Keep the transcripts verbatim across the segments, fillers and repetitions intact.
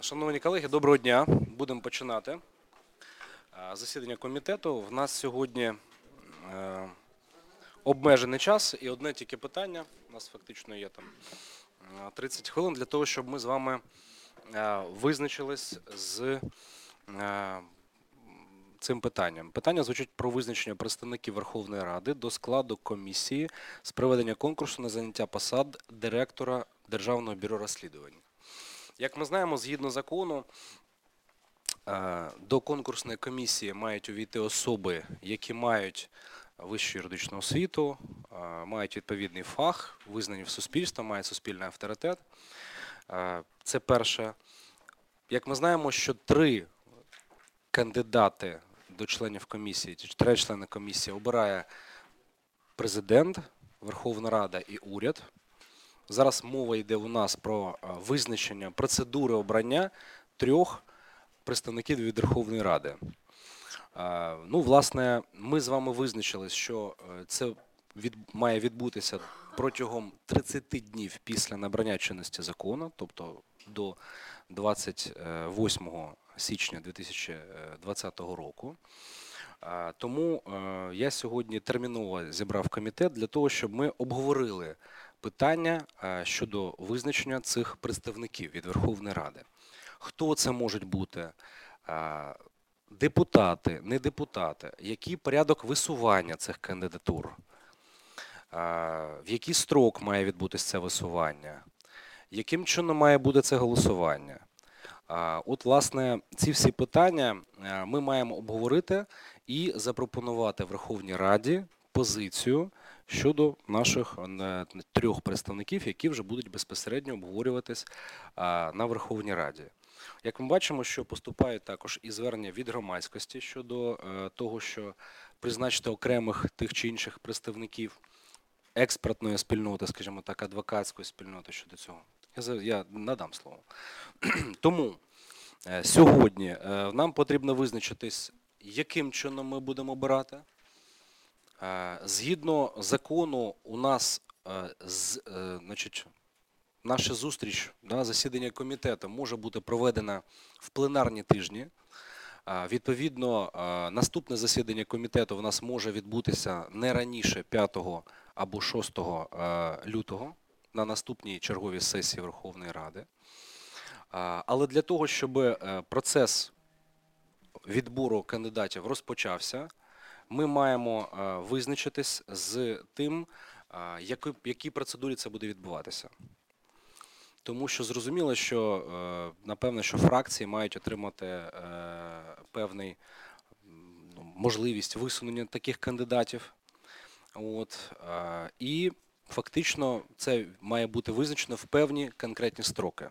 Шановні колеги, доброго дня. Будемо починати засідання комітету. В нас сьогодні обмежений час і одне тільки питання. У нас фактично є там тридцять хвилин для того, щоб ми з вами визначились з цим питанням. Питання звучить про визначення представників Верховної Ради до складу комісії з проведення конкурсу на заняття посад директора Державного бюро розслідувань. Як ми знаємо, згідно закону, до конкурсної комісії мають увійти особи, які мають вищу юридичну освіту, мають відповідний фах, визнані в суспільстві, мають суспільний авторитет. Це перше. Як ми знаємо, що три кандидати до членів комісії, три члени комісії обирає президент, Верховна Рада і уряд. Зараз мова йде у нас про визначення процедури обрання трьох представників від Верховної Ради. Ну, власне, ми з вами визначили, що це від, має відбутися протягом тридцяти днів після набрання чинності закону, тобто до двадцять восьмого січня дві тисячі двадцятого року. Тому я сьогодні терміново зібрав комітет для того, щоб ми обговорили питання щодо визначення цих представників від Верховної Ради. Хто це можуть бути? Депутати, не депутати? Який порядок висування цих кандидатур? В який строк має відбутися це висування? Яким чином має бути це голосування? От, власне, ці всі питання ми маємо обговорити і запропонувати Верховній Раді позицію щодо наших трьох представників, які вже будуть безпосередньо обговорюватись на Верховній Раді. Як ми бачимо, що поступають також і звернення від громадськості щодо того, що призначити окремих тих чи інших представників експертної спільноти, скажімо так, адвокатської спільноти щодо цього. Я, я надам слово. Тому сьогодні нам потрібно визначитись, яким чином ми будемо обирати. Згідно закону, у нас значить, наша зустріч, засідання комітету може бути проведена в пленарні тижні. Відповідно, наступне засідання комітету у нас може відбутися не раніше п'ятого або шостого лютого на наступній черговій сесії Верховної Ради. Але для того, щоб процес відбору кандидатів розпочався, ми маємо визначитись з тим, в якій процедурі це буде відбуватися. Тому що зрозуміло, що, напевно, що фракції мають отримати певну можливість висунення таких кандидатів. От, і фактично це має бути визначено в певні конкретні строки.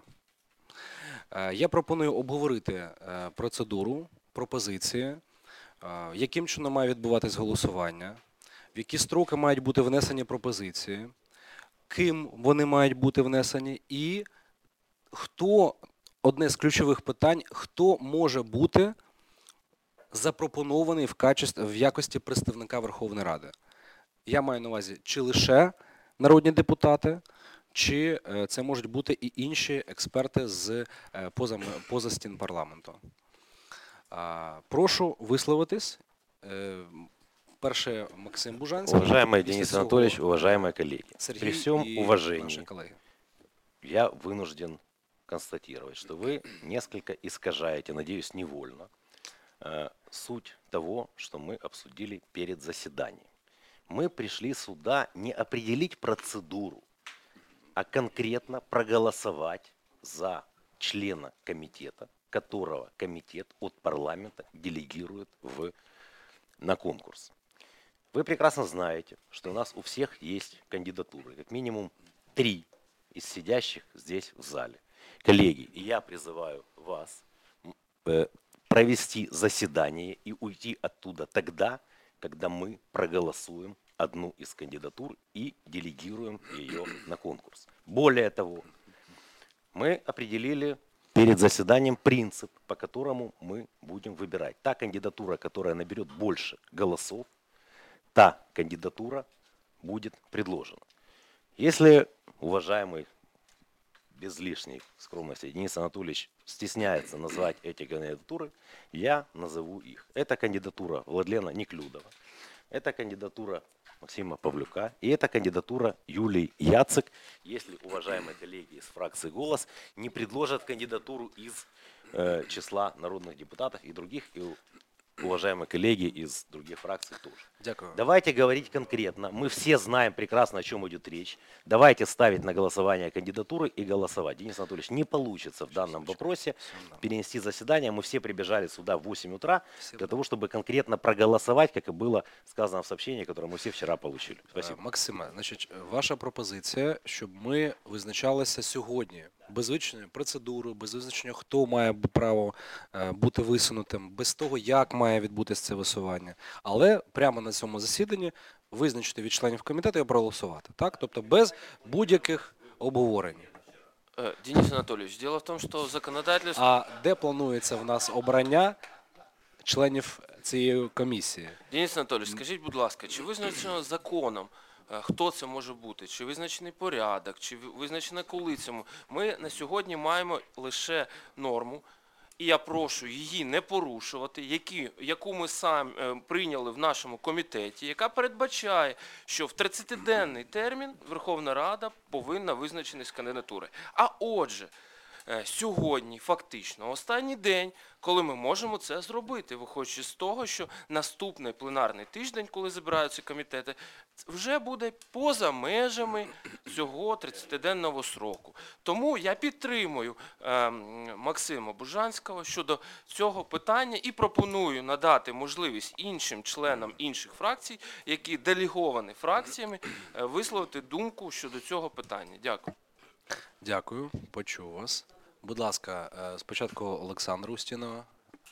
Я пропоную обговорити процедуру, пропозиції, яким чином має відбуватись голосування, в які строки мають бути внесені пропозиції, ким вони мають бути внесені і хто, одне з ключових питань, хто може бути запропонований в, качестві, в якості представника Верховної Ради. Я маю на увазі, чи лише народні депутати, чи це можуть бути і інші експерти з поза, поза стін парламенту. Прошу висловитись. Перше, Максим Бужанський. Уважаемый Денис Анатольевич, уважаемые коллеги, Сергей при всем уважении я вынужден констатировать, что вы несколько искажаете, надеюсь, невольно, суть того, что мы обсудили перед заседанием. Мы пришли сюда не определить процедуру, а конкретно проголосовать за члена комитета, которого комитет от парламента делегирует в, на конкурс. Вы прекрасно знаете, что у нас у всех есть кандидатуры, как минимум три из сидящих здесь в зале. Коллеги, я призываю вас э, провести заседание и уйти оттуда тогда, когда мы проголосуем одну из кандидатур и делегируем ее на конкурс. Более того, мы определили перед заседанием принцип, по которому мы будем выбирать. Та кандидатура, которая наберет больше голосов, та кандидатура будет предложена. Если уважаемый без лишней скромности Денис Анатольевич стесняется назвать эти кандидатуры, я назову их. Это кандидатура Владлена Неклюдова, это кандидатура Максима Павлюка и это кандидатура Юлии Яцек, если уважаемые коллеги из фракции «Голос» не предложат кандидатуру из э, числа народных депутатов и других, и уважаемые коллеги из других фракций тоже. Дякую. Давайте говорить конкретно. Мы все знаем прекрасно, о чем идет речь. Давайте ставить на голосование кандидатуры и голосовать. Денис Анатольевич, не получится в данном вопросе перенести заседание. Мы все прибежали сюда в восемь утра для того, чтобы конкретно проголосовать, как и было сказано в сообщении, которое мы все вчера получили. Спасибо. Е, Максиме, значить, ваша пропозиція, щоб ми визначалися сьогодні без визначення процедури, без визначення, хто має б- право е, бути висунутим, без того, як має відбутися це висування. Але прямо на цьому засіданні визначити від членів комітету і проголосувати. Так? Тобто без будь-яких обговорень. Э, Денис Анатольевич, дело в том, что законодательство... А де планується в нас обрання членів цієї комісії? Денис Анатольевич, скажіть, будь ласка, чи визначено законом, е, хто це може бути? Чи визначений порядок, чи ви- визначено коли цьому? Ми на сьогодні маємо лише норму, і я прошу її не порушувати, які, яку ми самі е, прийняли в нашому комітеті, яка передбачає, що в тридцятиденний термін Верховна Рада повинна визначитись кандидатури. А отже, е, сьогодні фактично останній день, коли ми можемо це зробити, виходячи з того, що наступний пленарний тиждень, коли збираються комітети, вже буде поза межами цього тридцятиденного сроку. Тому я підтримую е, Максима Бужанського щодо цього питання і пропоную надати можливість іншим членам інших фракцій, які делеговані фракціями, е, висловити думку щодо цього питання. Дякую. Дякую, почув вас. Будь ласка, е, спочатку Олександра Устінова.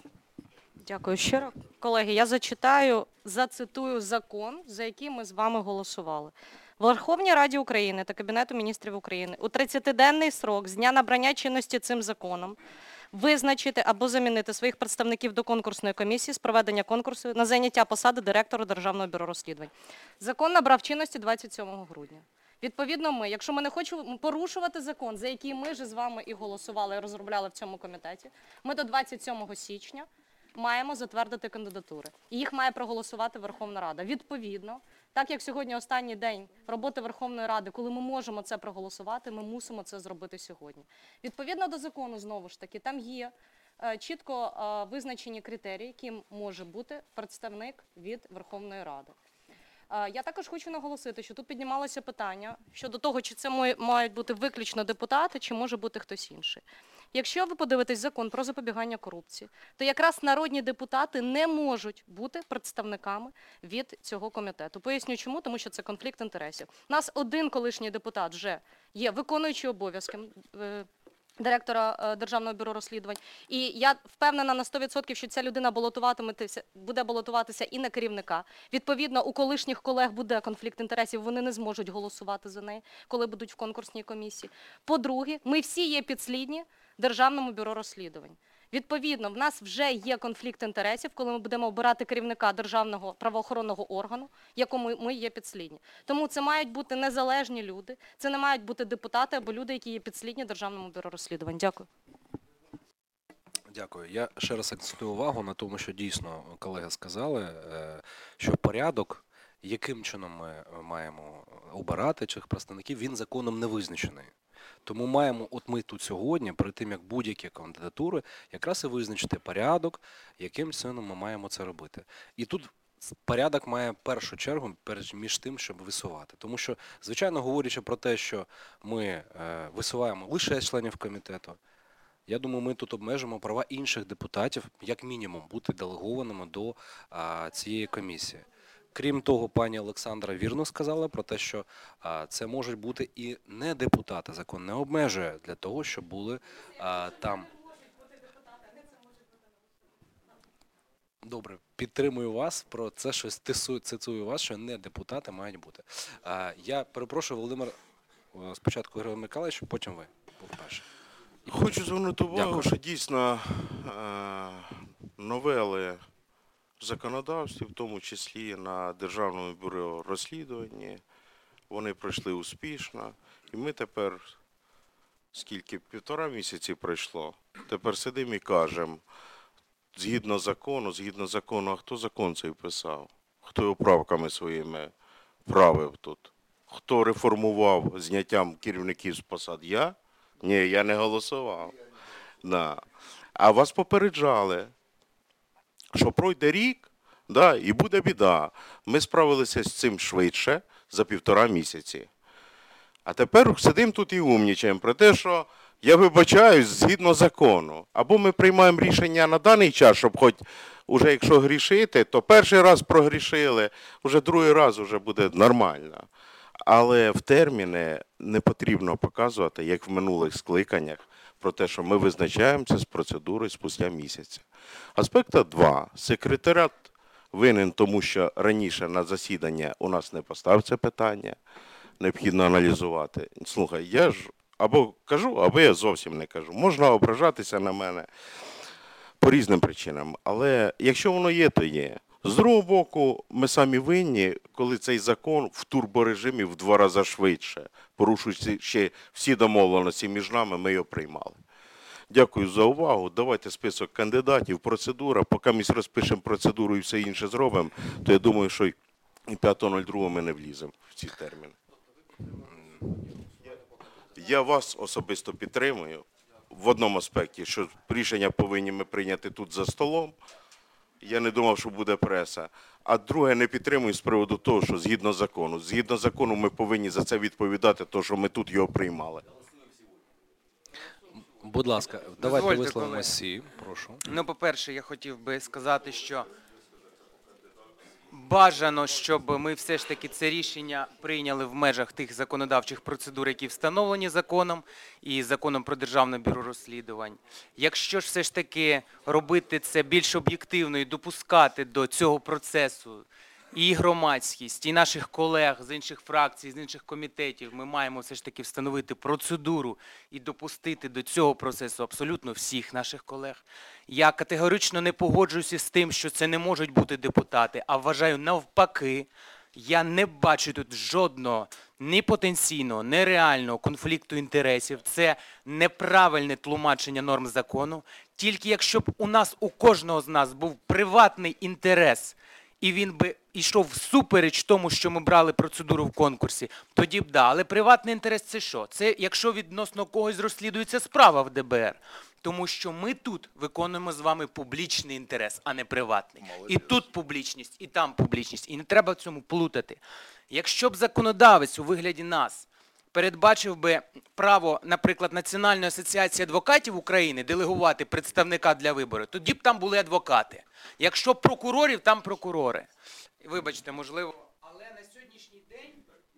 Дякую щиро. Колеги, я зачитаю, зацитую закон, за який ми з вами голосували. Верховній Раді України та Кабінету міністрів України у тридцятиденний срок з дня набрання чинності цим законом визначити або замінити своїх представників до конкурсної комісії з проведення конкурсу на зайняття посади директора Державного бюро розслідувань. Закон набрав чинності двадцять сьомого грудня. Відповідно, ми, якщо ми не хочемо порушувати закон, за який ми ж з вами і голосували, і розробляли в цьому комітеті, ми до двадцять сьомого січня маємо затвердити кандидатури. І їх має проголосувати Верховна Рада. Відповідно, так як сьогодні останній день роботи Верховної Ради, коли ми можемо це проголосувати, ми мусимо це зробити сьогодні. Відповідно до закону, знову ж таки, там є е, чітко е, визначені критерії, яким може бути представник від Верховної Ради. Е, Я також хочу наголосити, що тут піднімалося питання щодо того, чи це мої- мають бути виключно депутати, чи може бути хтось інший. Якщо ви подивитесь закон про запобігання корупції, то якраз народні депутати не можуть бути представниками від цього комітету. Поясню чому, тому що це конфлікт інтересів. У нас один колишній депутат вже є виконуючий обов'язки е, директора е, Державного бюро розслідувань. І я впевнена на сто відсотків, що ця людина балотуватиметься, буде балотуватися і на керівника. Відповідно, у колишніх колег буде конфлікт інтересів, вони не зможуть голосувати за неї, коли будуть в конкурсній комісії. По-друге, ми всі є підслідні Державному бюро розслідувань. Відповідно, в нас вже є конфлікт інтересів, коли ми будемо обирати керівника державного правоохоронного органу, якому ми є підслідні. Тому це мають бути незалежні люди, це не мають бути депутати або люди, які є підслідні Державному бюро розслідувань. Дякую. Дякую. Я ще раз акцентую увагу на тому, що дійсно колеги сказали, е, що порядок, яким чином ми маємо обирати цих представників, він законом не визначений. Тому маємо, от ми тут сьогодні, перед тим, як будь-які кандидатури, якраз і визначити порядок, яким чином ми маємо це робити. І тут порядок має першу чергу перед- між тим, щоб висувати. Тому що, звичайно, говорячи про те, що ми е, висуваємо лише членів комітету, я думаю, ми тут обмежимо права інших депутатів, як мінімум, бути делегованими до а, цієї комісії. Крім того, пані Олександра вірно сказала про те, що а, це можуть бути і не депутати. Закон не обмежує для того, щоб були а, там. Добре, підтримую вас про це, що стисую- цитую вас, що не депутати мають бути. А, я перепрошую, Володимир, о, спочатку Григорій Миколаївич, потім ви. Був перший. Хочу звернути увагу, Дякую. що дійсно е, новели в законодавстві, в тому числі на Державному бюро розслідування, вони пройшли успішно. І ми тепер скільки, півтора місяці пройшло. Тепер сидимо і кажемо, згідно закону, згідно закону, а хто закон цей писав? Хто його правками своїми правив тут? Хто реформував зняттям керівників з посад? Я? Ні, я не голосував. Да. А вас попереджали, що пройде рік, да, і буде біда. Ми справилися з цим швидше, за півтора місяці. А тепер сидимо тут і умнічаємо про те, що я вибачаюсь згідно закону. Або ми приймаємо рішення на даний час, щоб хоч, уже якщо грішити, то перший раз прогрішили, вже другий раз вже буде нормально. Але в терміни не потрібно показувати, як в минулих скликаннях, про те, що ми визначаємося з процедури спустя місяця. Аспекта два. Секретаріат винен тому, що раніше на засідання у нас не постав це питання. Необхідно аналізувати. Слухай, я ж або кажу, або я зовсім не кажу. Можна ображатися на мене по різним причинам. Але якщо воно є, то є. З другого боку, ми самі винні, коли цей закон в турборежимі в два рази швидше, порушуючи ще всі домовленості між нами, ми його приймали. Дякую за увагу. Давайте список кандидатів, процедура. Поки ми розпишемо процедуру і все інше зробимо, то я думаю, що і п'ятого другого ми не вліземо в ці терміни. Я вас особисто підтримую в одному аспекті, що рішення повинні ми прийняти тут за столом. Я не думав, що буде преса. А друге, не підтримую з приводу того, що згідно закону. Згідно закону ми повинні за це відповідати, тому що ми тут його приймали. Будь ласка, давайте Дозвольте, висловимося колеги. всі. Прошу. Ну, по-перше, я хотів би сказати, що бажано, щоб ми все ж таки це рішення прийняли в межах тих законодавчих процедур, які встановлені законом і законом про Державне бюро розслідувань. Якщо ж все ж таки робити це більш об'єктивно і допускати до цього процесу і громадськість, і наших колег з інших фракцій, з інших комітетів, ми маємо все ж таки встановити процедуру і допустити до цього процесу абсолютно всіх наших колег. Я категорично не погоджуюся з тим, що це не можуть бути депутати, а вважаю навпаки, я не бачу тут жодного ні потенційного, ні реального конфлікту інтересів. Це неправильне тлумачення норм закону. Тільки якщо б у нас, у кожного з нас був приватний інтерес, і він би йшов всупереч тому, що ми брали процедуру в конкурсі, тоді б да. Але приватний інтерес – це що? Це якщо відносно когось розслідується справа в Д Б Р. Тому що ми тут виконуємо з вами публічний інтерес, а не приватний. І тут публічність, і там публічність. І не треба в цьому плутати. Якщо б законодавець у вигляді нас передбачив би право, наприклад, Національної асоціації адвокатів України делегувати представника для вибору, тоді б там були адвокати. Якщо прокурорів, там прокурори. Вибачте, можливо. Але на сьогоднішній день,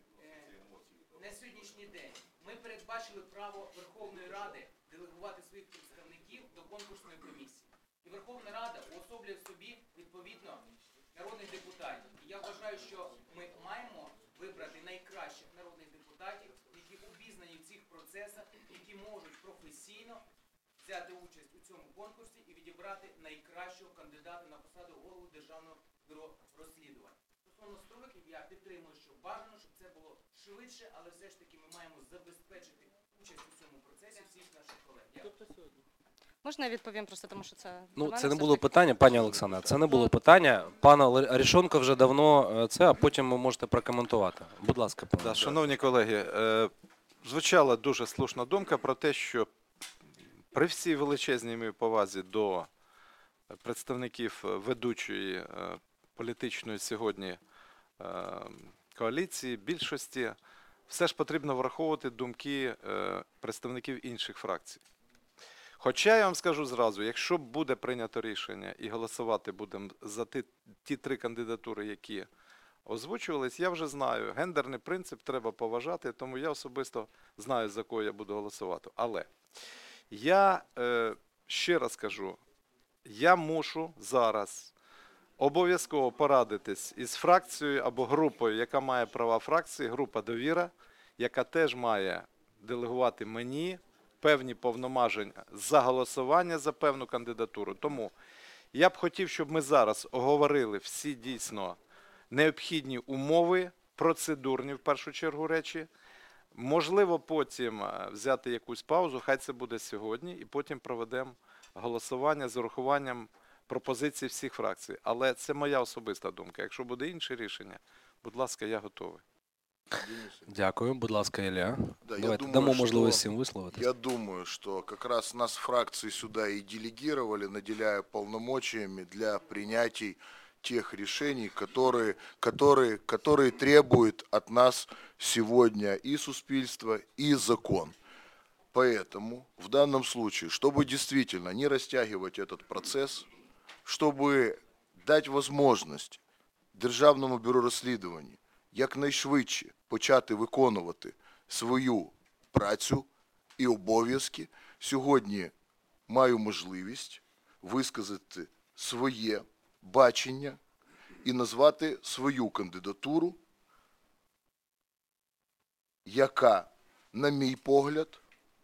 е, на сьогоднішній день ми передбачили право Верховної Ради делегувати своїх представників до конкурсної комісії. І Верховна Рада уособлює в собі, відповідно, народних депутатів. І я вважаю, що ми маємо вибрати найкращих народних депутатів, які обізнані в цих процесах, які можуть професійно взяти участь у цьому конкурсі і відібрати найкращого кандидата на посаду голови Державного бюро розслідувань. Стосовно строків, я підтримую, що бажано, щоб це було швидше, але все ж таки ми маємо забезпечити участь у цьому процесі всіх наших колег. Дякую. Можна я відповім просто, тому що це... для Ну, мене це не все було ж таки- питання, пані Олександра, це не було питання. Пан Арешонко вже давно е, це, а потім ви можете прокоментувати. Будь ласка, пане. Да, шановні колеги, е, звучала дуже слушна думка про те, що при всій величезній моїй повазі до представників ведучої е, політичної сьогодні е, коаліції, більшості, все ж потрібно враховувати думки е, представників інших фракцій. Хоча я вам скажу зразу, якщо буде прийнято рішення і голосувати будемо за ті, ті три кандидатури, які озвучувались, я вже знаю, гендерний принцип треба поважати, тому я особисто знаю, за кого я буду голосувати. Але я е, ще раз кажу, я мушу зараз обов'язково порадитись із фракцією або групою, яка має права фракції, група «Довіра», яка теж має делегувати мені певні повноваження за голосування за певну кандидатуру. Тому я б хотів, щоб ми зараз оговорили всі дійсно необхідні умови, процедурні в першу чергу речі. Можливо, потім е, взяти якусь паузу, хай це буде сьогодні, і потім проведемо голосування з урахуванням пропозицій всіх фракцій. Але це моя особиста думка. Якщо буде інше рішення, будь ласка, я готовий. Дякую. Будь ласка, Ілля. Да, я Давайте думаю, дамо что- можливість всім висловитися. Я думаю, что как раз нас фракции сюда и делегировали, наделяя полномочиями для принятий тех решений, которые, которые, которые требует от нас сегодня и суспільство, и закон. Поэтому в данном случае, чтобы действительно не растягивать этот процесс, чтобы дать возможность Державному бюро розслідувань якнайшвидше почати виконувати свою працю і обов'язки, сьогодні маю можливість висказати своє бачення і назвати свою кандидатуру, яка, на мій погляд,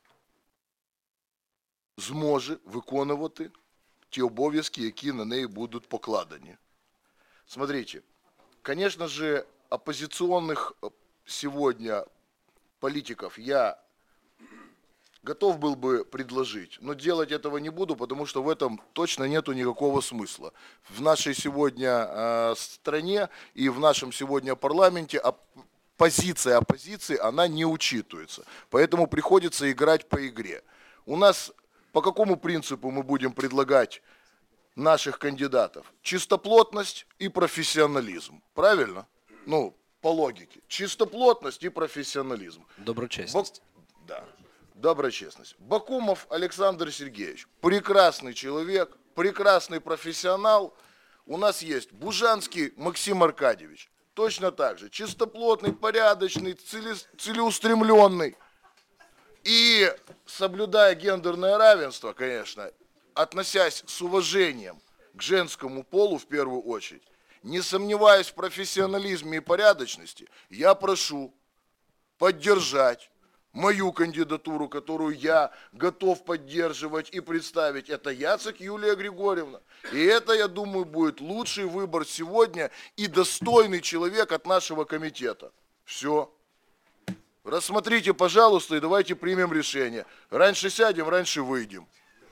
зможе виконувати ті обов'язки, які на неї будуть покладені. Смотрите, конечно же, оппозиционных сегодня политиков я готов был бы предложить, но делать этого не буду, потому что в этом точно нету никакого смысла. В нашей сегодня э, стране и в нашем сегодня парламенте оп- позиция оппозиции, она не учитывается. Поэтому приходится играть по игре. У нас по какому принципу мы будем предлагать наших кандидатов? Чистоплотность и профессионализм. Правильно? Ну, по логике. Чистоплотность и профессионализм. Доброчесність. Бак- Да. Доброчестность. Бакумов Александр Сергеевич. Прекрасный человек, прекрасный профессионал. У нас есть Бужанский Максим Аркадьевич. Точно так же. Чистоплотный, порядочный, цели- целеустремленный. И соблюдая гендерное равенство, конечно, относясь с уважением к женскому полу в первую очередь, не сомневаясь в профессионализме и порядочности, я прошу поддержать мою кандидатуру, которую я готов поддерживать и представить. Это Яцек Юлия Григорьевна. И это, я думаю, будет лучший выбор сегодня и достойный человек от нашего комитета. Все. Рассмотрите, пожалуйста, и давайте примем решение. Раньше сядем, раньше выйдем.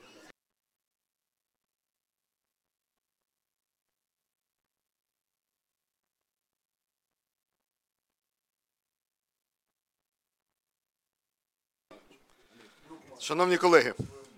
Шановні колеги,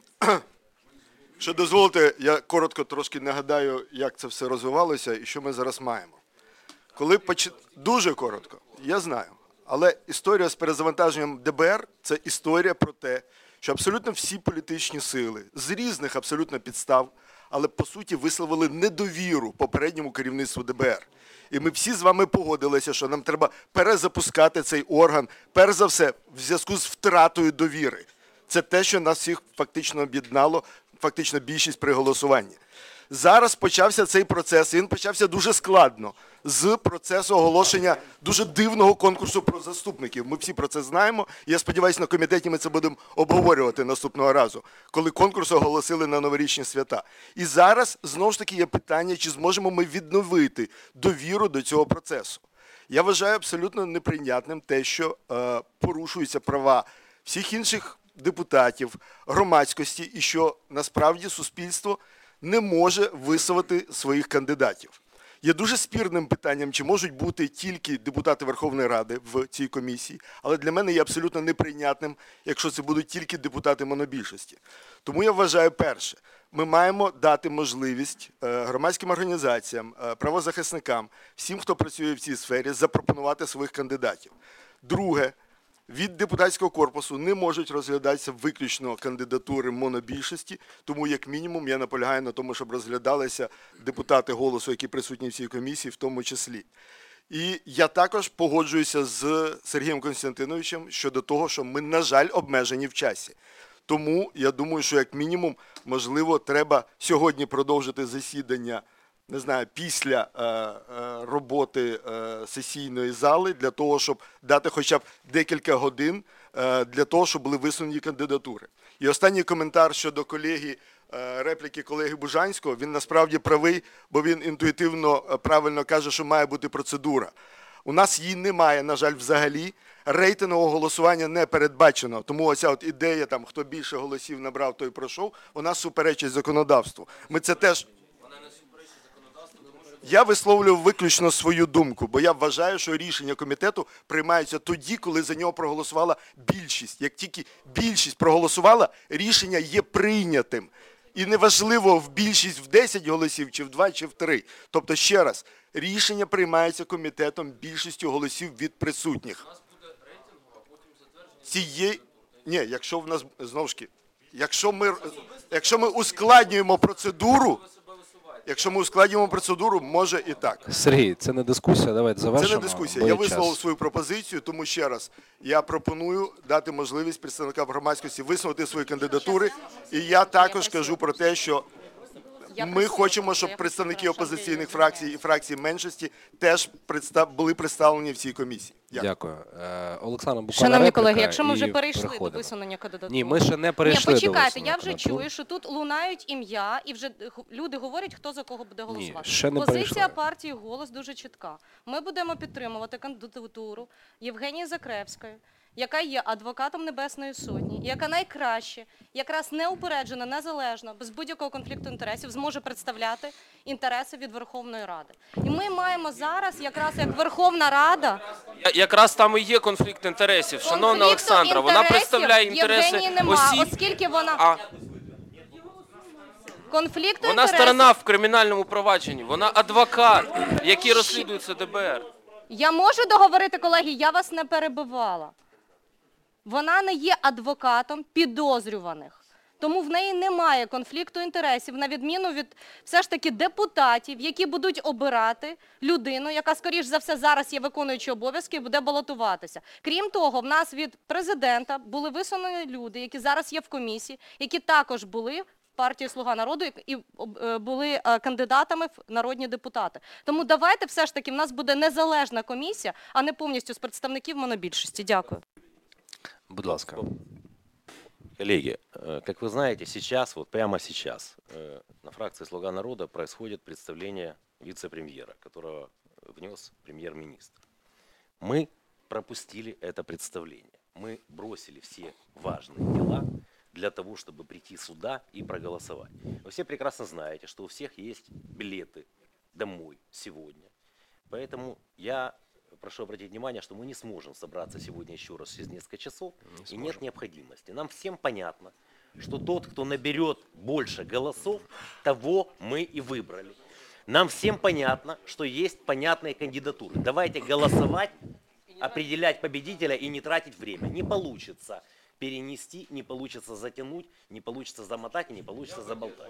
що дозволите, я коротко трошки нагадаю, як це все розвивалося і що ми зараз маємо. Коли поч... Дуже коротко, я знаю, але історія з перезавантаженням Д Б Р – це історія про те, що абсолютно всі політичні сили з різних абсолютно підстав, але по суті висловили недовіру попередньому керівництву Д Б Р. І ми всі з вами погодилися, що нам треба перезапускати цей орган, перш за все, в зв'язку з втратою довіри. Це те, що нас всіх фактично об'єднало, фактично більшість при голосуванні. Зараз почався цей процес, і він почався дуже складно, з процесу оголошення дуже дивного конкурсу про заступників. Ми всі про це знаємо, і я сподіваюся, на комітеті ми це будемо обговорювати наступного разу, коли конкурс оголосили на новорічні свята. І зараз, знову ж таки, є питання, чи зможемо ми відновити довіру до цього процесу. Я вважаю абсолютно неприйнятним те, що е, порушуються права всіх інших депутатів, громадськості, і що насправді суспільство не може висувати своїх кандидатів. Є дуже спірним питанням, чи можуть бути тільки депутати Верховної Ради в цій комісії, але для мене є абсолютно неприйнятним, якщо це будуть тільки депутати монобільшості. Тому я вважаю, перше, ми маємо дати можливість громадським організаціям, правозахисникам, всім, хто працює в цій сфері, запропонувати своїх кандидатів. Друге, від депутатського корпусу не можуть розглядатися виключно кандидатури монобільшості, тому як мінімум я наполягаю на тому, щоб розглядалися депутати «Голосу», які присутні в цій комісії, в тому числі. І я також погоджуюся з Сергієм Костянтиновичем щодо того, що ми, на жаль, обмежені в часі. Тому я думаю, що як мінімум, можливо, треба сьогодні продовжити засідання, не знаю, після е, е, роботи е, сесійної зали, для того, щоб дати хоча б декілька годин е, для того, щоб були висунені кандидатури. І останній коментар щодо колеги, е, репліки колеги Бужанського, він насправді правий, бо він інтуїтивно правильно каже, що має бути процедура. У нас її немає, на жаль, взагалі. Рейтингового голосування не передбачено. Тому оця от ідея, там, хто більше голосів набрав, той пройшов, вона суперечить законодавству. Ми це теж... Я висловлюю виключно свою думку, бо я вважаю, що рішення комітету приймаються тоді, коли за нього проголосувала більшість. Як тільки більшість проголосувала, рішення є прийнятим. І неважливо, в більшість в десять голосів, чи в два, чи в три. Тобто, ще раз, рішення приймається комітетом більшістю голосів від присутніх. Цієї... Ні, якщо в нас, знову ж таки, якщо ми, якщо ми ускладнюємо процедуру, якщо ми ускладнюємо процедуру, може і так. Сергій, це не дискусія, давайте завершимо. Це не дискусія. бо Я є висловив час. свою пропозицію, тому ще раз, я пропоную дати можливість представникам громадськості висунути свої кандидатури. І я також кажу про те, що Я ми присутня, хочемо, я щоб хочу представники сказати, опозиційних що фракцій і фракцій меншості теж представ- були представлені в цій комісії. Дякую. Дякую. Е, Олександр, буквально Шановні репліка, колеги, якщо ми і вже перейшли до переходимо. висунення кандидатури. Ні, ми ще не перейшли Ні, до почекайте, висунення я вже кандидатур. чую, що тут лунають ім'я, і вже г- люди говорять, хто за кого буде голосувати. ще не Позиція перейшли. партії «Голос» дуже чітка. Ми будемо підтримувати кандидатуру Євгенії Закревської, яка є адвокатом Небесної Сотні, яка найкраще, якраз неупереджена, незалежно, без будь-якого конфлікту інтересів зможе представляти інтереси від Верховної Ради. І ми маємо зараз, якраз як Верховна Рада, Я- Якраз там і є конфлікт інтересів. Шановна конфлікту Олександра, вона інтересів представляє інтереси Євгенії нема, осіб, оскільки вона а конфлікту вона інтересів. сторона в кримінальному провадженні, вона адвокат, який розслідується Д Б Р. Я можу договорити, колеги, я вас не перебивала. Вона не є адвокатом підозрюваних. Тому в неї немає конфлікту інтересів, на відміну від все ж таки депутатів, які будуть обирати людину, яка, скоріш за все, зараз є виконуючою обов'язки і буде балотуватися. Крім того, в нас від президента були висунені люди, які зараз є в комісії, які також були в партії «Слуга народу» і е, були е, кандидатами в народні депутати. Тому давайте все ж таки, в нас буде незалежна комісія, а не повністю з представників монобільшості. Дякую. Будь ласка. Коллеги, э, как вы знаете, сейчас, вот прямо сейчас, э, на фракции «Слуга народа» происходит представление вице-премьера, которого внес премьер-министр. Мы пропустили это представление. Мы бросили все важные дела для того, чтобы прийти сюда и проголосовать. Вы все прекрасно знаете, что у всех есть билеты домой сегодня. Поэтому я прошу обратить внимание, что мы не сможем собраться сегодня еще раз через несколько часов, и нет необходимости. Нам всем понятно, что тот, кто наберет больше голосов, того мы и выбрали. Нам всем понятно, что есть понятные кандидатуры. Давайте голосовать, определять победителя и не тратить время. Не получится перенести, не получится затянуть, не получится замотать и не получится заболтать.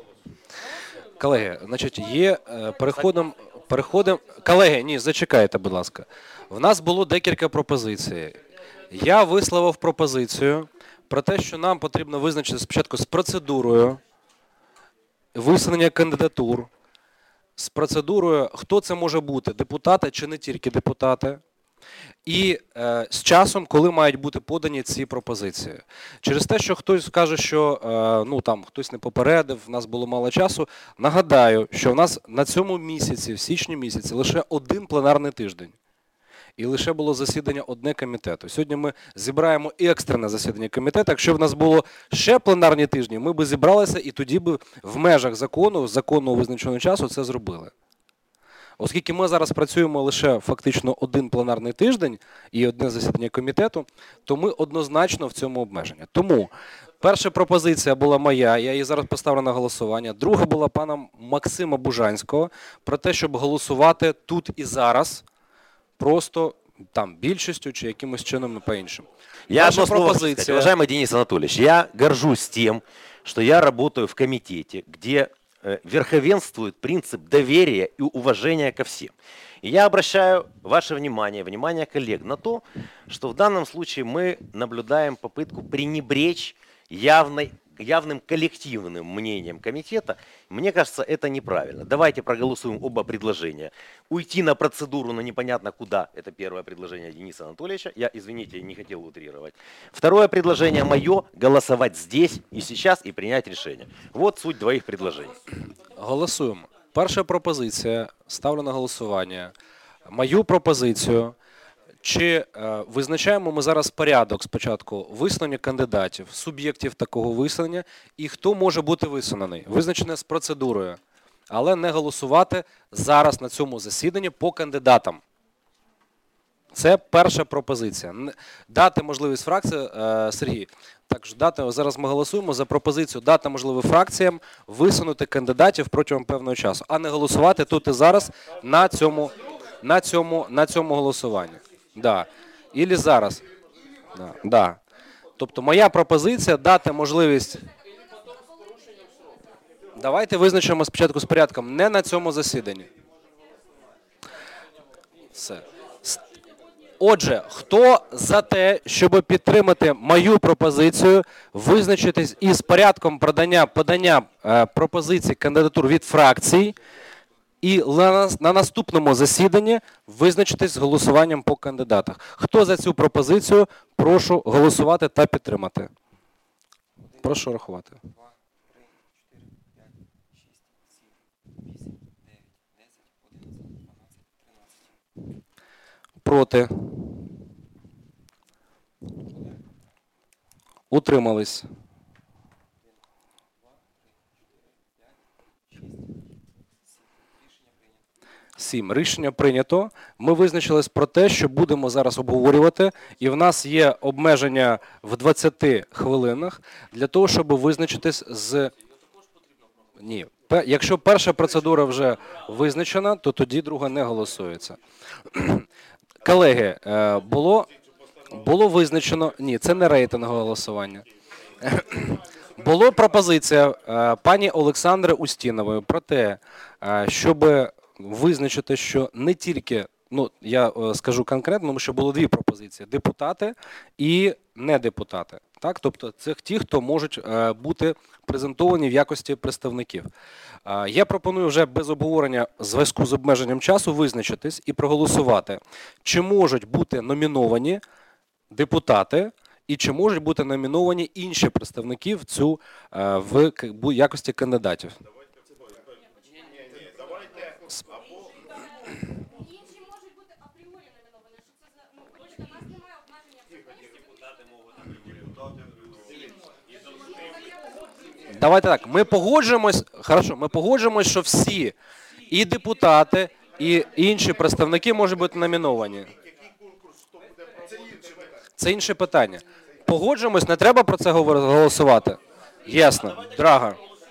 Колеги, значить, є, е, переходимо, переходимо, колеги, ні, зачекайте, будь ласка. В нас було декілька пропозицій. Я висловив пропозицію про те, що нам потрібно визначити спочатку з процедурою висунення кандидатур, з процедурою, хто це може бути, депутати чи не тільки депутати, і е, з часом, коли мають бути подані ці пропозиції. Через те, що хтось каже, що е, ну, там, хтось не попередив, в нас було мало часу, нагадаю, що в нас на цьому місяці, в січні місяці, лише один пленарний тиждень. І лише було засідання одне комітету. Сьогодні ми зібраємо екстрене засідання комітету. Якщо в нас було ще пленарні тижні, ми б зібралися і тоді б в межах закону, законного визначеного часу це зробили. Оскільки ми зараз працюємо лише фактично один пленарний тиждень і одне засідання комітету, то ми однозначно в цьому обмежені. Тому перша пропозиція була моя, я її зараз поставлю на голосування. Друга була пана Максима Бужанського про те, щоб голосувати тут і зараз, просто там більшістю чи якимось чином по-іншому. Я Наша одно слово хочу пропозиція- сказать. Уважаемый Денис Анатольевич, я горжусь тем, что я работаю в комитете, где э, верховенствует принцип доверия и уважения ко всем. И я обращаю ваше внимание, внимание коллег на то, что в данном случае мы наблюдаем попытку пренебречь явной, явным коллективным мнением комитета. Мне кажется, это неправильно. Давайте проголосуем оба предложения. Уйти на процедуру, но непонятно куда. Это первое предложение Дениса Анатольевича. Я, извините, не хотел утрировать. Второе предложение мое – голосовать здесь и сейчас и принять решение. Вот суть двоих предложений. Голосуємо. Перша пропозиція, ставлю на голосування. Мою пропозицію Чи е, визначаємо ми зараз порядок спочатку висунення кандидатів, суб'єктів такого висунення і хто може бути висунений? Визначене з процедурою, але не голосувати зараз на цьому засіданні по кандидатам. Це перша пропозиція. Н- Дати можливість фракції, е, Сергій, також дати, зараз ми голосуємо за пропозицію дати можливість фракціям висунути кандидатів протягом певного часу, а не голосувати тут і зараз на цьому, на цьому, на цьому голосуванні. Да. Ілі зараз. Да. Да. Тобто моя пропозиція дати можливість. Давайте визначимо спочатку з порядком не на цьому засіданні. Все. С- Отже, хто за те, щоб підтримати мою пропозицію, визначитись із порядком подання, подання е, пропозицій кандидатур від фракцій і на, нас- на наступному засіданні визначитись з голосуванням по кандидатах. Хто за цю пропозицію, прошу голосувати та підтримати. Прошу рахувати. Проти. Утримались. Сім. Рішення прийнято. Ми визначились про те, що будемо зараз обговорювати, і в нас є обмеження в двадцяти хвилинах для того, щоб визначитись з... Ні. Пе- Якщо перша процедура вже визначена, то тоді друга не голосується. Колеги, е, було, було визначено... Ні, це не рейтингове голосування. Було пропозиція е, пані Олександри Устінової про те, е, щоб визначити, що не тільки, ну, я е, скажу конкретно, тому що було дві пропозиції: депутати і недепутати. Так? Тобто це ті, хто можуть е, бути презентовані в якості представників. Е, я пропоную вже без обговорення в зв'язку з обмеженням часу визначитись і проголосувати, чи можуть бути номіновані депутати, і чи можуть бути номіновані інші представники в цю е, в к- бу- якості кандидатів. Інші можуть бути апріорі номіновані. Що це за ну вибачте, у нас немає обмеження. Давайте так. Ми погоджуємось. Хорошо, ми погоджуємось, що всі і депутати, і інші представники можуть бути номіновані. Це інше питання. Погоджуємось, не треба про це говор- голосувати. Ясно. Драга.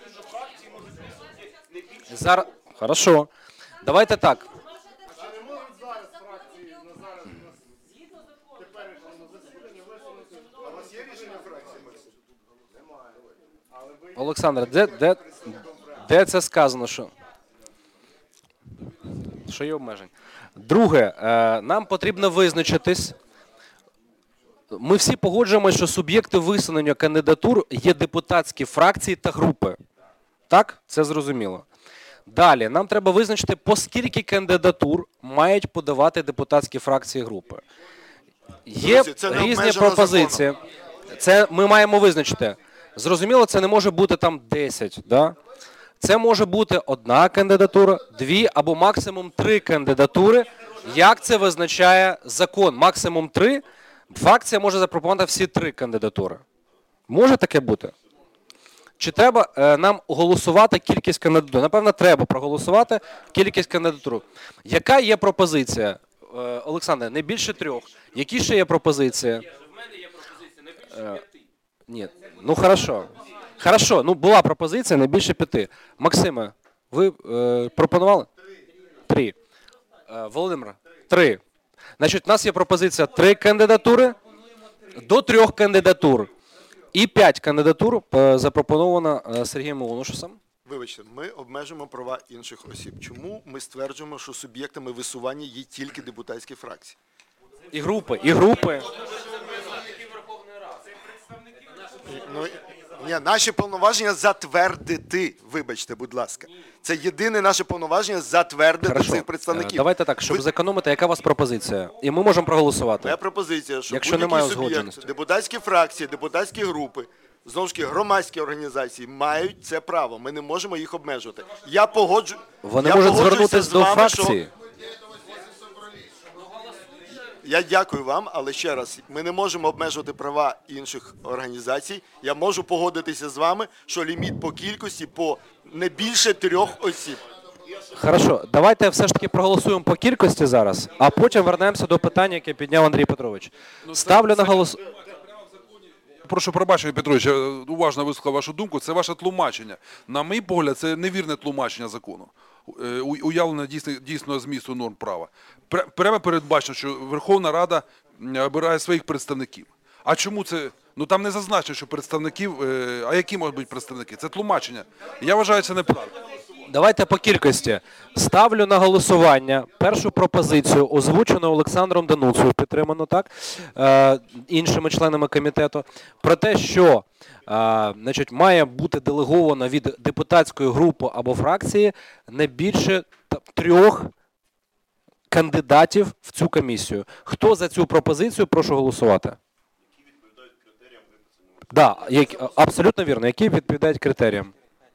Зараз. Хорошо. Давайте так. Олександр, де, де, де це сказано, що? Що є обмежень? Друге, е, нам потрібно визначитись. Ми всі погоджуємося, що суб'єкти висунення кандидатур є депутатські фракції та групи. Так? Це зрозуміло. Далі, нам треба визначити, по скільки кандидатур мають подавати депутатські фракції і групи. Є Друзі, це не різні обмежено пропозиції. Це ми маємо визначити. Зрозуміло, це не може бути там десять. Да? Це може бути одна кандидатура, дві або максимум три кандидатури. Як це визначає закон? Максимум три. Фракція може запропонувати всі три кандидатури. Може таке бути? Чи треба е, нам голосувати кількість кандидатур? Напевно, треба проголосувати кількість кандидатур. Яка є пропозиція? Е, Олександр, не більше трьох. Які ще є пропозиції? В мене є пропозиція не більше п'яти. Ні. Ну, хорошо. Хорошо, ну була пропозиція не більше п'яти. Максиме, ви е, пропонували? Три. Е, Володимир, три. Значить, у нас є пропозиція три кандидатури до трьох кандидатур. І п'ять кандидатур е, запропоновано е, Сергієм Олонушусом. Вибачте, ми обмежуємо права інших осіб. Чому ми стверджуємо, що суб'єктами висування є тільки депутатські фракції? І групи, і групи. Ну, ні, наші повноваження затвердити, вибачте, будь ласка. Це єдине наше повноваження затвердити Хорошо. цих Е, представників. Давайте так, щоб Ви- зекономити, яка у вас пропозиція? І ми можемо проголосувати. Моя пропозиція, що Якщо будь-який немає суб'єкт, узгодженості. депутатські фракції, депутатські групи, знову ж таки, громадські організації мають це право. Ми не можемо їх обмежувати. Я погоджу. Вони я можуть погоджуюся звернутися з до вами, фракції. Що... Я дякую вам, але ще раз, ми не можемо обмежувати права інших організацій. Я можу погодитися з вами, що ліміт по кількості по не більше трьох осіб. Хорошо, давайте все ж таки проголосуємо по кількості зараз, а потім вернемося до питання, яке підняв Андрій Петрович. Ставлю на голос... Прошу пробачення, Петрович, я уважно вислухав вашу думку. Це ваше тлумачення. На мій погляд, це невірне тлумачення закону. Е, у- Уявлення дійсно, дійсного змісту норм права. Пр- Прямо передбачено, що Верховна Рада м, обирає своїх представників. А чому це? Ну там не зазначено, що представників, е, а які можуть бути представники? Це тлумачення. Я вважаю, це неправда. Давайте по кількості. Ставлю на голосування першу пропозицію, озвучену Олександром Дануцею, підтримано так, е, іншими членами комітету, про те, що е, значить, має бути делеговано від депутатської групи або фракції не більше та- трьох кандидатів в цю комісію. Хто за цю пропозицію, прошу голосувати. Да, як, абсолютно вірно, які відповідають критеріям.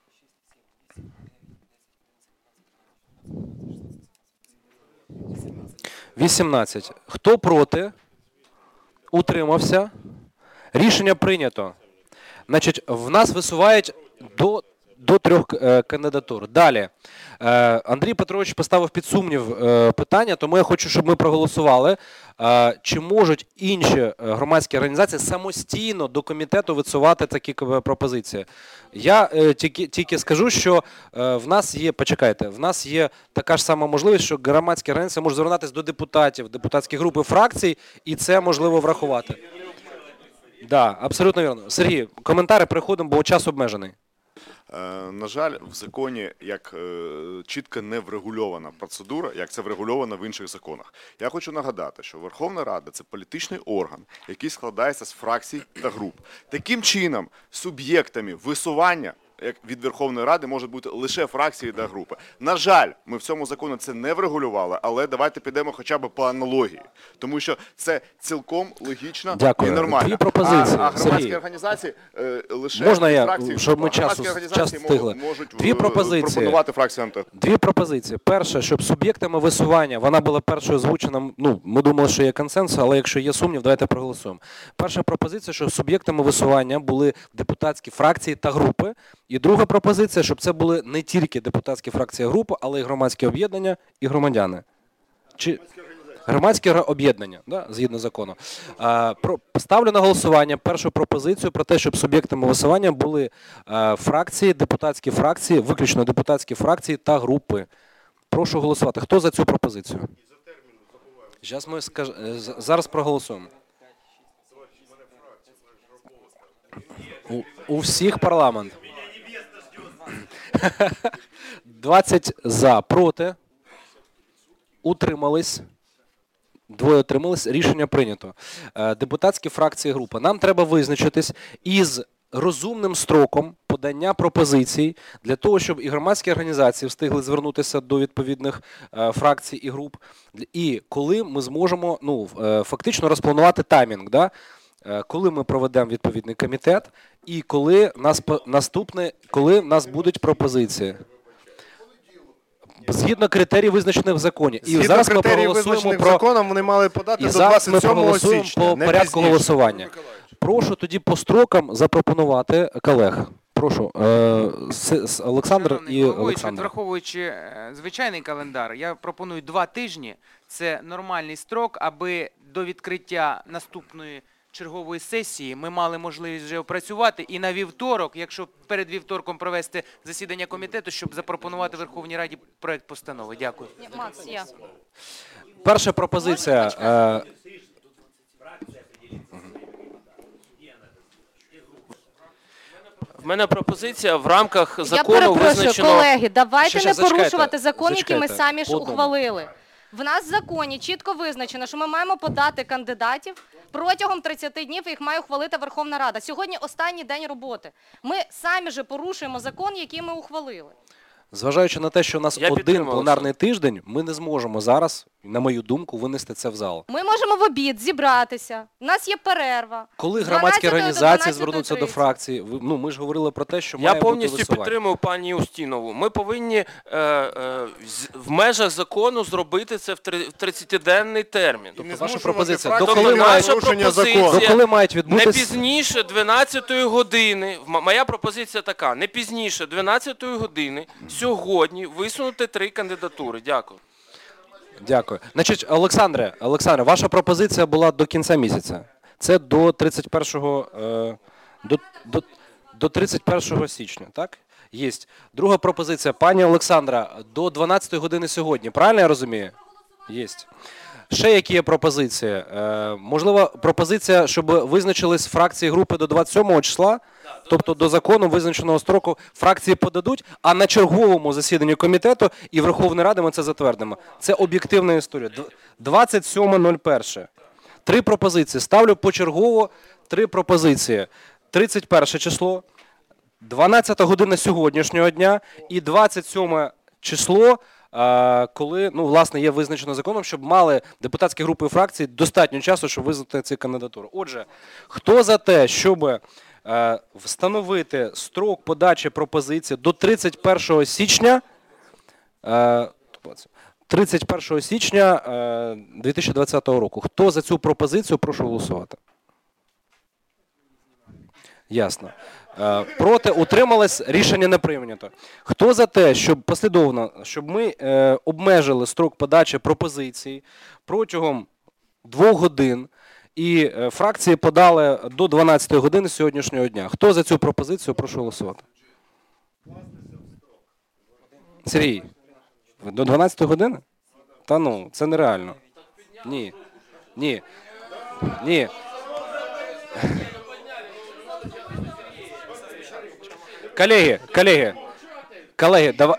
вісімнадцять. Хто проти? Утримався. Рішення прийнято. Значить, в нас висувають до, до трьох е, кандидатур. Далі. Е, Андрій Петрович поставив під сумнів е, питання, тому я хочу, щоб ми проголосували. Е, чи можуть інші е, громадські організації самостійно до комітету висувати такі е, пропозиції? Я е, тільки, тільки скажу, що е, в нас є, почекайте, в нас є така ж сама можливість, що громадські організації можуть звернутися до депутатів, депутатські групи, фракцій, і це можливо врахувати. Так, да, абсолютно вірно. Сергій, коментари переходимо, бо час обмежений. Е, На жаль, в законі як е, чітко не врегульована процедура, як це врегульовано в інших законах. Я хочу нагадати, що Верховна Рада – це політичний орган, який складається з фракцій та груп. Таким чином, суб'єктами висування як від Верховної Ради можуть бути лише фракції та групи. На жаль, ми в цьому законі це не врегулювали, але давайте підемо хоча б по аналогії, тому що це цілком логічно Дякую. і нормально. Дві пропозиції, А, а громадські Сергій. організації е, лише Можна я, фракції, щоб ми а громадські часу- організації час встигли? можуть, можуть Дві е, пропозиції. пропонувати фракціям та Дві пропозиції. Перше, щоб суб'єктами висування, вона була першою озвучена, ну, ми думали, що є консенсус, але якщо є сумнів, давайте проголосуємо. Перша пропозиція, щоб суб'єктами висування були депутатські фракції та групи. І друга пропозиція, щоб це були не тільки депутатські фракції і групи, але й громадські об'єднання і громадяни. Чи... Громадські ра- об'єднання, да, згідно закону. А, про, ставлю на голосування першу пропозицію про те, щоб суб'єктами висування були а, фракції, депутатські фракції, виключно депутатські фракції та групи. Прошу голосувати. Хто за цю пропозицію? Зараз ми скаж... е, з- зараз проголосуємо. У, у всіх парламент. двадцять за, проти. Утримались. Двоє утримались. Рішення прийнято. Е, Депутатські фракції групи. Нам треба визначитись із розумним строком подання пропозицій для того, щоб і громадські організації встигли звернутися до відповідних е, фракцій і груп. І коли ми зможемо ну, е, фактично розпланувати таймінг, да? Е, коли ми проведемо відповідний комітет і коли нас по- наступне, коли в нас будуть пропозиції. Згідно критерій, визначених в законі. І Згідно зараз ми критерій, проголосуємо визначених про законом, вони мали подати і до зараз ми двадцять сьомого проголосуємо січня, по не порядку пізніше. голосування. Прошу тоді по строкам запропонувати колег. Прошу, е, С- С- Олександр Шановний і головуючий, Олександр. враховуючи е, звичайний календар, я пропоную два тижні. Це нормальний строк, аби до відкриття наступної чергової сесії ми мали можливість вже опрацювати і на вівторок, якщо перед вівторком провести засідання комітету, щоб запропонувати Верховній Раді проект постанови. Дякую. Ні, Макс, я. Перша пропозиція. Е, В мене пропозиція в рамках Я закону перепрошую, визначено. колеги, давайте Щас, не щас, зачекайте, порушувати закон, який ми зачекайте, самі ж по одному. ухвалили. В нас в законі чітко визначено, що ми маємо подати кандидатів протягом тридцяти днів, їх має ухвалити Верховна Рада. Сьогодні останній день роботи. Ми самі же порушуємо закон, який ми ухвалили. Зважаючи на те, що у нас Я один підтримую, пленарний тиждень, ми не зможемо зараз на мою думку, винести це в зал. Ми можемо в обід зібратися. У нас є перерва. Коли З громадські дванадцятої до організації дванадцятої звернуться до тридцять. фракції, ви- ну ми ж говорили про те, що Я має бути повністю висування. підтримую пані Устінову. Ми повинні е, е, з- в межах закону зробити це в три- в тридцятиденний термін. Тобто ваша пропозиція, до Тобто коли наша мають, пропозиція до коли мають не відбутись? пізніше дванадцятої години. М- Моя пропозиція така: не пізніше дванадцятої години сьогодні висунути три кандидатури. Дякую. Дякую. Значить, Олександре, Олександре, ваша пропозиція була до кінця місяця. Це до тридцять першого, е, до, до, до тридцять першого січня, так? Є. Друга пропозиція, пані Олександра, до дванадцятої години сьогодні. Правильно я розумію? Є. Ще які є пропозиції? Е, можливо, пропозиція, щоб визначились фракції групи до двадцять сьомого числа, тобто до закону визначеного строку фракції подадуть, а на черговому засіданні комітету і Верховної Ради ми це затвердимо. Це об'єктивна історія. Д- двадцять сьоме перше. Три пропозиції. Ставлю почергово три пропозиції. тридцять перше число, дванадцята година сьогоднішнього дня і двадцять сьоме число, е, коли, ну, власне, є визначено законом, щоб мали депутатські групи і фракції достатньо часу, щоб визнати ці кандидатури. Отже, хто за те, щоб е, встановити строк подачі пропозицій до тридцять першого січня, е, тридцять першого січня е, дві тисячі двадцятого року. Хто за цю пропозицію, прошу голосувати. Ясно. Е, Проти, утримались, рішення не прийнято. Хто за те, щоб послідовно, щоб ми е, обмежили строк подачі пропозицій протягом двох годин і е, фракції подали до дванадцятої години сьогоднішнього дня. Хто за цю пропозицію, прошу голосувати. Сергій, ви до дванадцятої години? Та ну, це нереально. Ні. Ні. Ні. Колеги, колеги, колеги, давай.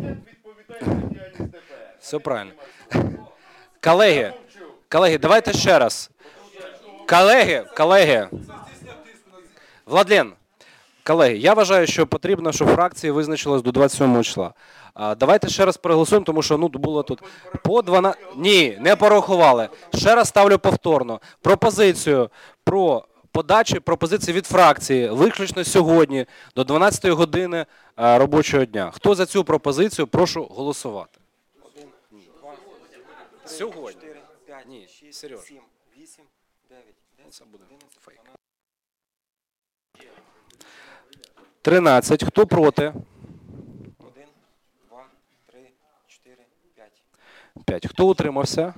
Все правильно. Колеги, колеги, давайте ще раз. Колеги, колеги. Владлен, колеги, я вважаю, що потрібно, щоб фракції визначились до двадцять сьомого числа. А, давайте ще раз переголосуємо, тому що ну було тут по дванадцять... Ні, не порахували. Ще раз ставлю повторно. Пропозицію про подачі пропозиції від фракції виключно сьогодні до дванадцятої години а, робочого дня. Хто за цю пропозицію, прошу голосувати. Сьогодні. Ні, Сереж. Це буде фейк. тринадцять. Хто проти? п'ять. Хто утримався?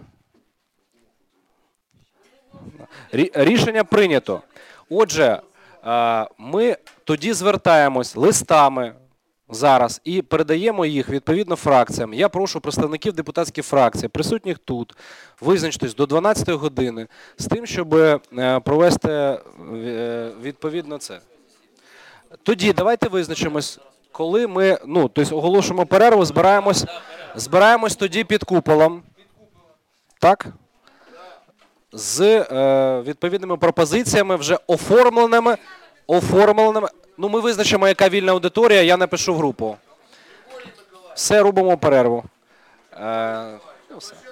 Рі- Рішення прийнято. Отже, е, ми тоді звертаємось листами зараз і передаємо їх відповідно фракціям. Я прошу представників депутатських фракцій, присутніх тут, визначитись до дванадцятої години з тим, щоб е, провести е, відповідно це. Тоді давайте визначимось, коли ми, ну, тобто оголошуємо перерву, збираємось, збираємось тоді під куполом. Так? З е, відповідними пропозиціями, вже оформленими, оформленими. Ну, ми визначимо, яка вільна аудиторія, я напишу в групу. Все, робимо перерву. Е, ну, все.